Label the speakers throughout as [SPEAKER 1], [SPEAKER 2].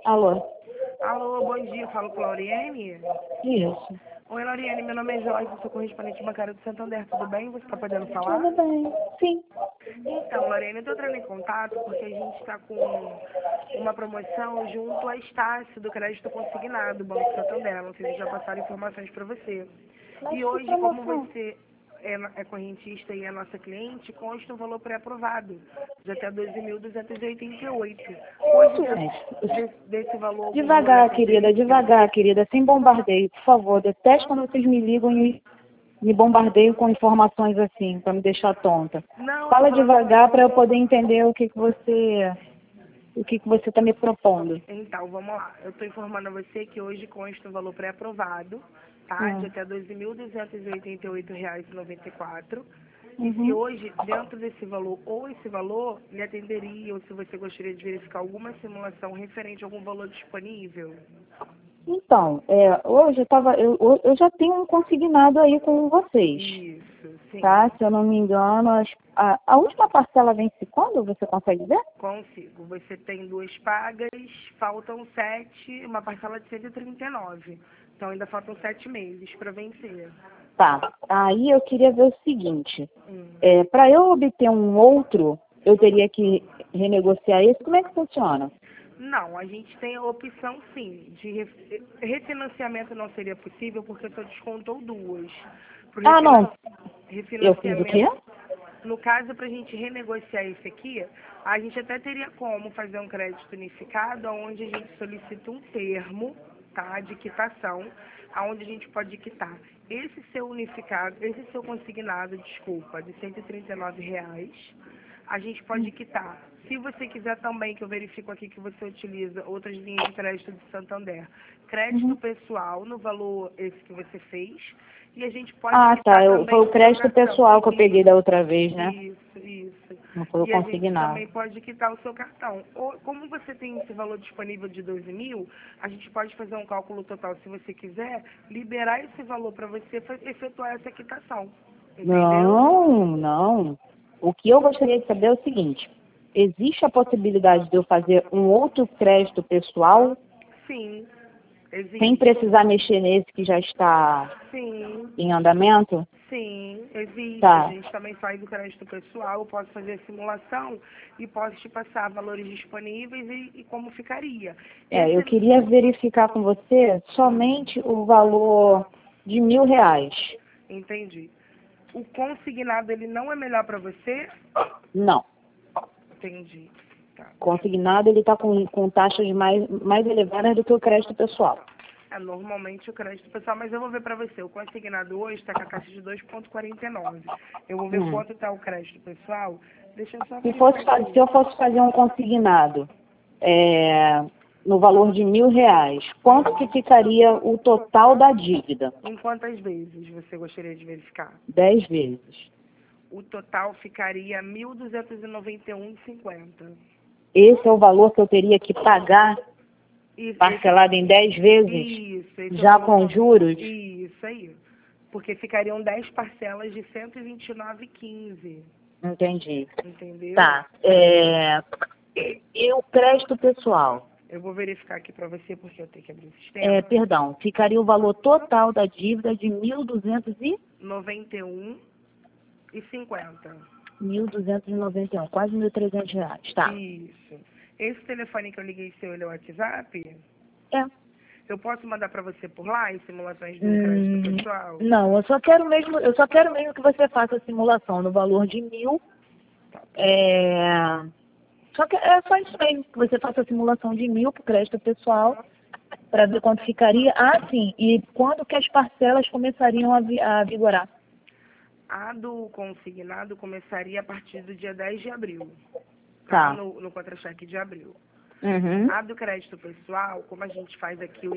[SPEAKER 1] Alô?
[SPEAKER 2] Alô, bom dia, falo com a Lauriane?
[SPEAKER 1] Isso.
[SPEAKER 2] Oi, Lauriane, meu nome é Joyce, sou correspondente bancária do Santander, tudo bem? Você está podendo falar?
[SPEAKER 1] Tudo bem. Sim.
[SPEAKER 2] Então, Lauriane, eu estou entrando em contato porque a gente está com uma promoção junto à Estácio do Crédito Consignado, Banco Santander. Não sei se já passaram informações para você.
[SPEAKER 1] Mas
[SPEAKER 2] E
[SPEAKER 1] que
[SPEAKER 2] hoje, como
[SPEAKER 1] promoção?
[SPEAKER 2] você é correntista e é nossa cliente, consta um valor pré-aprovado de até 12.288. Hoje,
[SPEAKER 1] Isso, gente.
[SPEAKER 2] desse valor, algum valor lhe
[SPEAKER 1] Devagar, querida,
[SPEAKER 2] atenderia?
[SPEAKER 1] devagar, querida. Sem bombardeio, por favor. Detesto quando vocês me ligam e me bombardeiam com informações assim, para me deixar tonta.
[SPEAKER 2] Não, eu tô
[SPEAKER 1] Fala
[SPEAKER 2] falando
[SPEAKER 1] devagar para eu poder entender o que você está me propondo.
[SPEAKER 2] Então, vamos lá. Eu estou informando a você que hoje consta um valor pré-aprovado, tá? De
[SPEAKER 1] Hum.
[SPEAKER 2] até R$ 2.288,94. E se
[SPEAKER 1] Uhum.
[SPEAKER 2] hoje, dentro desse valor ou esse valor, lhe atenderia, ou se você gostaria de verificar alguma simulação referente a algum valor disponível?
[SPEAKER 1] Então, hoje eu já tenho um consignado aí com vocês,
[SPEAKER 2] Isso, sim.
[SPEAKER 1] tá? Se eu não me engano, a última parcela vence quando? Você consegue ver?
[SPEAKER 2] Consigo. Você tem duas pagas, faltam 7, uma parcela de 139. Então ainda faltam 7 meses para vencer.
[SPEAKER 1] Tá. Aí eu queria ver o seguinte.
[SPEAKER 2] Hum.
[SPEAKER 1] Para eu obter um outro, eu teria que renegociar esse. Como é que funciona?
[SPEAKER 2] Não, a gente tem a opção sim, de refinanciamento não seria possível porque só descontou duas. Pro
[SPEAKER 1] Ah, não. Eu fiz o quê?
[SPEAKER 2] refinanciamento, no caso, para a gente renegociar esse aqui, a gente até teria como fazer um crédito unificado, onde a gente solicita um termo, tá, de quitação, aonde a gente pode quitar esse seu unificado, esse seu consignado, desculpa, de R$ 139, a gente pode quitar. Se você quiser também, que eu verifico aqui que você utiliza outras linhas de crédito do Santander, crédito
[SPEAKER 1] Uhum.
[SPEAKER 2] pessoal no valor esse que você fez, e a gente pode
[SPEAKER 1] Ah, tá.
[SPEAKER 2] quitar também
[SPEAKER 1] Foi o
[SPEAKER 2] o seu
[SPEAKER 1] crédito
[SPEAKER 2] cartão.
[SPEAKER 1] pessoal que eu peguei da outra vez, né?
[SPEAKER 2] Isso.
[SPEAKER 1] Não foi o
[SPEAKER 2] E a gente
[SPEAKER 1] consignado.
[SPEAKER 2] também pode quitar o seu cartão. Ou, como você tem esse valor disponível de 12 mil, a gente pode fazer um cálculo total, se você quiser, liberar esse valor para você efetuar essa quitação. Entendeu?
[SPEAKER 1] Não, não. O que eu gostaria de saber é o seguinte. Existe a possibilidade de eu fazer um outro crédito pessoal
[SPEAKER 2] Sim,
[SPEAKER 1] sem
[SPEAKER 2] existe.
[SPEAKER 1] precisar mexer nesse que já está
[SPEAKER 2] Sim,
[SPEAKER 1] em andamento?
[SPEAKER 2] sim, existe. A
[SPEAKER 1] Tá.
[SPEAKER 2] gente também faz o crédito pessoal, eu posso fazer a simulação e posso te passar valores disponíveis e como ficaria.
[SPEAKER 1] Eu
[SPEAKER 2] Esse,
[SPEAKER 1] queria verificar com você somente o valor de R$ 1.000.
[SPEAKER 2] entendi. O consignado, ele não é melhor para você?
[SPEAKER 1] Não.
[SPEAKER 2] Entendi. Tá.
[SPEAKER 1] Consignado, ele está com taxas mais elevadas do que o crédito pessoal.
[SPEAKER 2] Normalmente o crédito pessoal, mas eu vou ver para você. O consignado hoje está com a taxa de 2,49. Eu vou ver
[SPEAKER 1] Hum.
[SPEAKER 2] quanto está o crédito pessoal. Deixa eu só
[SPEAKER 1] Se
[SPEAKER 2] verificar
[SPEAKER 1] se
[SPEAKER 2] aqui.
[SPEAKER 1] eu fosse fazer um consignado no valor de R$ 1.000, quanto que ficaria o total da dívida?
[SPEAKER 2] Em quantas vezes você gostaria de verificar?
[SPEAKER 1] 10 vezes.
[SPEAKER 2] O total ficaria R$ 1.291,50.
[SPEAKER 1] Esse é o valor que eu teria que pagar
[SPEAKER 2] Isso,
[SPEAKER 1] parcelado em 10 vezes,
[SPEAKER 2] esse é o
[SPEAKER 1] já
[SPEAKER 2] valor.
[SPEAKER 1] com juros?
[SPEAKER 2] Isso aí. Porque ficariam 10 parcelas de 129,15.
[SPEAKER 1] Entendi.
[SPEAKER 2] Entendeu?
[SPEAKER 1] Tá. E o crédito pessoal?
[SPEAKER 2] Eu vou verificar aqui para você porque eu tenho que abrir o sistema.
[SPEAKER 1] Perdão, ficaria o valor total da dívida de
[SPEAKER 2] 91,50.
[SPEAKER 1] 1.291, quase R$ 1.300. Tá.
[SPEAKER 2] Isso. Esse telefone que eu liguei seu, ele é o WhatsApp?
[SPEAKER 1] É.
[SPEAKER 2] Eu posso mandar para você por lá em simulações do crédito pessoal?
[SPEAKER 1] Não, eu só quero mesmo que você faça a simulação no valor de 1.000.
[SPEAKER 2] Tá.
[SPEAKER 1] Só que é só isso mesmo, que você faça a simulação de 1.000 para o crédito pessoal, para ver quanto ficaria. Ah, sim, e quando que as parcelas começariam a vigorar?
[SPEAKER 2] A do consignado começaria a partir do dia 10 de abril.
[SPEAKER 1] Tá.
[SPEAKER 2] No contra-cheque de abril.
[SPEAKER 1] Uhum.
[SPEAKER 2] A do crédito pessoal, como a gente faz aqui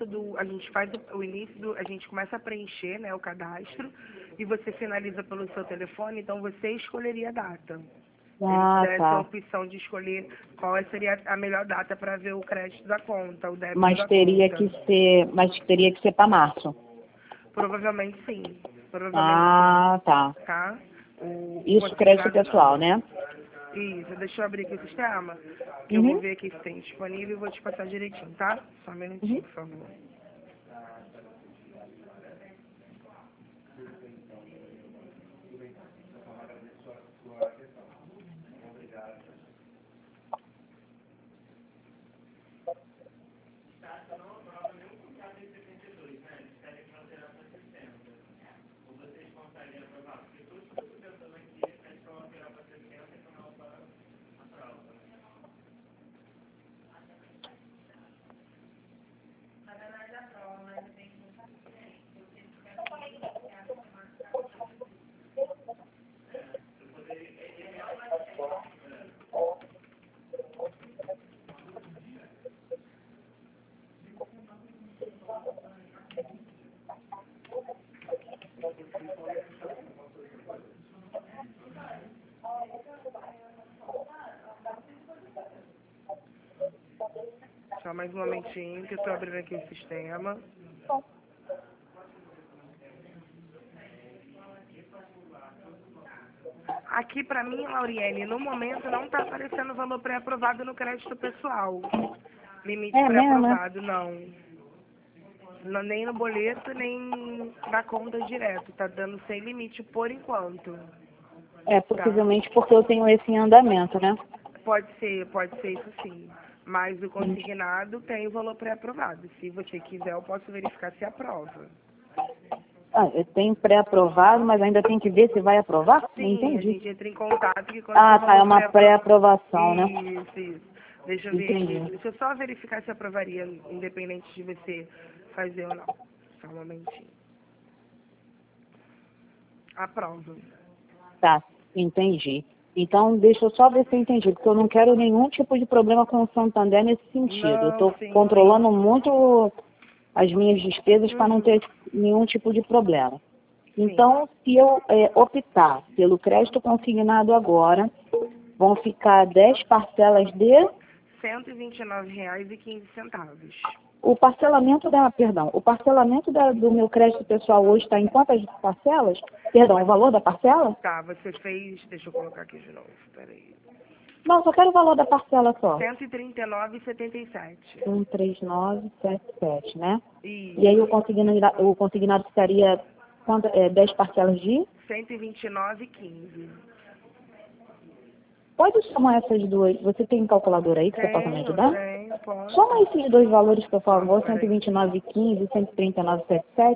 [SPEAKER 2] a gente começa a preencher, né, o cadastro e você finaliza pelo seu telefone, então você escolheria a data.
[SPEAKER 1] Ah,
[SPEAKER 2] Eles dão essa
[SPEAKER 1] tá.
[SPEAKER 2] opção de escolher qual seria a melhor data para ver o crédito da conta, o débito
[SPEAKER 1] Mas
[SPEAKER 2] da
[SPEAKER 1] teria
[SPEAKER 2] conta.
[SPEAKER 1] que ser para março.
[SPEAKER 2] Provavelmente sim. Provavelmente sim.
[SPEAKER 1] Ah, tá.
[SPEAKER 2] Tá? O
[SPEAKER 1] Isso crédito
[SPEAKER 2] consignado não.
[SPEAKER 1] pessoal, né?
[SPEAKER 2] Isso, deixa eu abrir aqui o sistema, que eu vou ver aqui se tem disponível e vou te passar direitinho, tá? Só um minutinho, por favor. Só mais um momentinho que eu tô abrindo aqui o sistema. Aqui pra mim, Lauriane, no momento não tá aparecendo valor pré-aprovado no crédito pessoal. Limite pré-aprovado, não. Nem no boleto, nem na conta direto. Tá dando sem limite por enquanto.
[SPEAKER 1] Possivelmente porque eu tenho esse em andamento, né?
[SPEAKER 2] Pode ser isso sim. Mas o consignado tem o valor pré-aprovado. Se você quiser, eu posso verificar se aprova.
[SPEAKER 1] Eu tenho pré-aprovado, mas ainda tem que ver se vai aprovar?
[SPEAKER 2] Sim,
[SPEAKER 1] Não entendi.
[SPEAKER 2] a gente entra em contato que quando
[SPEAKER 1] É uma pré-aprovação, né?
[SPEAKER 2] Isso. Deixa eu ver aqui. Deixa eu só verificar se aprovaria, independente de você fazer ou não. Só um momentinho. Aprova.
[SPEAKER 1] Tá, entendi. Então, deixa eu só ver se eu entendi, porque eu não quero nenhum tipo de problema com o Santander nesse sentido. Eu estou controlando muito as minhas despesas para não ter nenhum tipo de problema. Então, se eu optar pelo crédito consignado agora, vão ficar 10 parcelas de...
[SPEAKER 2] R$ 129,15.
[SPEAKER 1] O parcelamento do meu crédito pessoal hoje está em quantas parcelas? Perdão, o valor da parcela?
[SPEAKER 2] Tá, você fez... Deixa eu colocar aqui de novo, peraí.
[SPEAKER 1] Não, só quero o valor da parcela só.
[SPEAKER 2] R$ 139,77.
[SPEAKER 1] 13977, né?
[SPEAKER 2] Isso.
[SPEAKER 1] E aí o consignado ficaria 10 parcelas de?
[SPEAKER 2] R$ 129,15.
[SPEAKER 1] Pode somar essas duas. Você tem calculadora aí que você possa me ajudar?
[SPEAKER 2] Tenho, posso.
[SPEAKER 1] Soma esses dois valores, por favor, 129,15 e 139,77.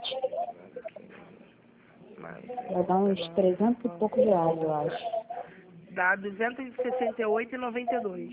[SPEAKER 1] Vai dar uns 300 e poucos reais, eu acho.
[SPEAKER 2] Dá R$ 268,92.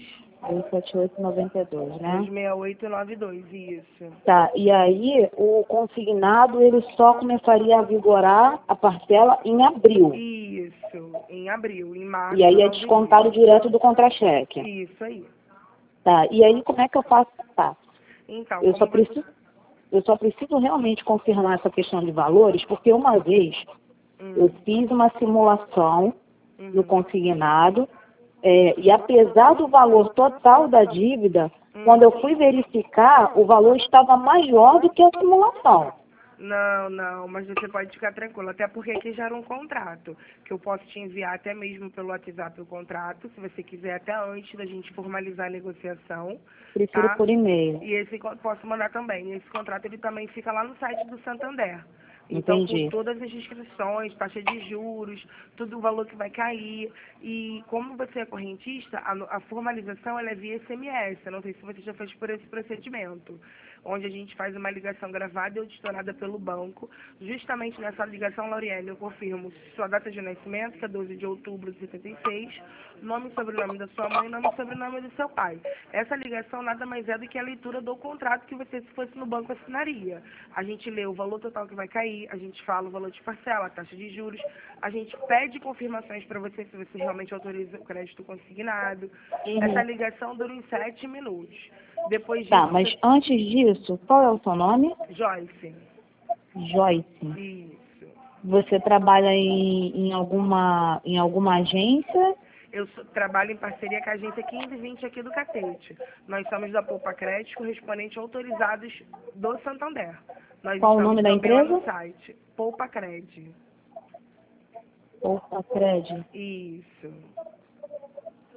[SPEAKER 1] 278,92, né?
[SPEAKER 2] 268,92, isso.
[SPEAKER 1] Tá, e aí o consignado ele só começaria a vigorar a parcela em abril.
[SPEAKER 2] Isso, em abril, em março.
[SPEAKER 1] E aí é descontado direto do contra-cheque.
[SPEAKER 2] Isso aí.
[SPEAKER 1] Tá, e aí como é que eu faço? Tá.
[SPEAKER 2] Então,
[SPEAKER 1] Eu só preciso realmente confirmar essa questão de valores, porque uma vez eu fiz uma simulação no consignado, e apesar do valor total da dívida, quando eu fui verificar, o valor estava maior do que a simulação.
[SPEAKER 2] Não, mas você pode ficar tranquilo, até porque aqui já era um contrato, que eu posso te enviar até mesmo pelo WhatsApp o contrato, se você quiser, até antes da gente formalizar a negociação.
[SPEAKER 1] Prefiro por e-mail.
[SPEAKER 2] E esse posso mandar também. Esse contrato ele também fica lá no site do Santander. Então,
[SPEAKER 1] Entendi.
[SPEAKER 2] com todas as inscrições, taxa de juros, tudo o valor que vai cair. E como você é correntista, a formalização ela é via SMS. Eu não sei se você já fez por esse procedimento, onde a gente faz uma ligação gravada e auditorada pelo banco. Justamente nessa ligação, Lauriane, eu confirmo sua data de nascimento, que é 12 de outubro de 76, nome e sobrenome da sua mãe, nome e sobrenome do seu pai. Essa ligação nada mais é do que a leitura do contrato que você, se fosse no banco, assinaria. A gente lê o valor total que vai cair, a gente fala o valor de parcela, a taxa de juros, a gente pede confirmações para você se você realmente autoriza o crédito consignado. Essa ligação dura uns 7 minutos. Depois disso...
[SPEAKER 1] Tá, mas antes disso, qual é o seu nome?
[SPEAKER 2] Joyce.
[SPEAKER 1] Joyce.
[SPEAKER 2] Isso.
[SPEAKER 1] Você trabalha em alguma agência?
[SPEAKER 2] Eu trabalho em parceria com a agência 1520 aqui do Catete. Nós somos da Poupa Crédito, correspondente autorizados do Santander. Nós
[SPEAKER 1] Qual o nome da empresa?
[SPEAKER 2] Lá no site, Poupa Crédito.
[SPEAKER 1] Poupa Crédito.
[SPEAKER 2] Isso.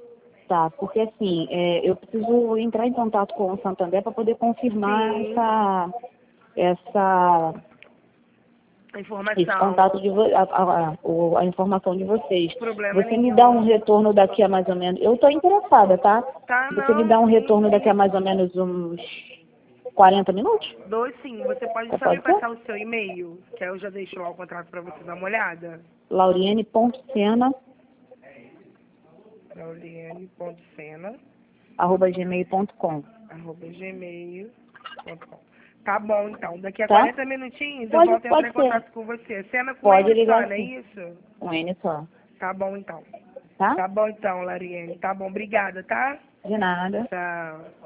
[SPEAKER 1] Tá, porque assim, eu preciso entrar em contato com o Santander para poder confirmar
[SPEAKER 2] Sim. A informação.
[SPEAKER 1] esse contato de a informação de vocês.
[SPEAKER 2] Problema
[SPEAKER 1] Você me
[SPEAKER 2] nenhum.
[SPEAKER 1] dá um retorno daqui a mais ou menos. Eu estou interessada, tá?
[SPEAKER 2] Tá,
[SPEAKER 1] Você me
[SPEAKER 2] não,
[SPEAKER 1] dá um
[SPEAKER 2] sim,
[SPEAKER 1] retorno
[SPEAKER 2] sim.
[SPEAKER 1] daqui a mais ou menos uns 40 minutos?
[SPEAKER 2] Dois sim. Você pode só me
[SPEAKER 1] Pode ser?
[SPEAKER 2] passar o seu e-mail, que aí eu já deixo lá o contrato para você dar uma olhada.
[SPEAKER 1] lauriane.sena@gmail.com.
[SPEAKER 2] lauriane.sena@gmail.com. Tá bom, então. Daqui a
[SPEAKER 1] Tá?
[SPEAKER 2] 40 minutinhos eu volto a entrar
[SPEAKER 1] Pode
[SPEAKER 2] em
[SPEAKER 1] ser.
[SPEAKER 2] contato com você. Cena com
[SPEAKER 1] Pode
[SPEAKER 2] N só,
[SPEAKER 1] ligar
[SPEAKER 2] não é
[SPEAKER 1] sim.
[SPEAKER 2] isso?
[SPEAKER 1] Um N só.
[SPEAKER 2] Tá bom, então.
[SPEAKER 1] Tá?
[SPEAKER 2] Tá bom, então, Lariane. Tá bom, obrigada, tá?
[SPEAKER 1] De nada.
[SPEAKER 2] Tchau.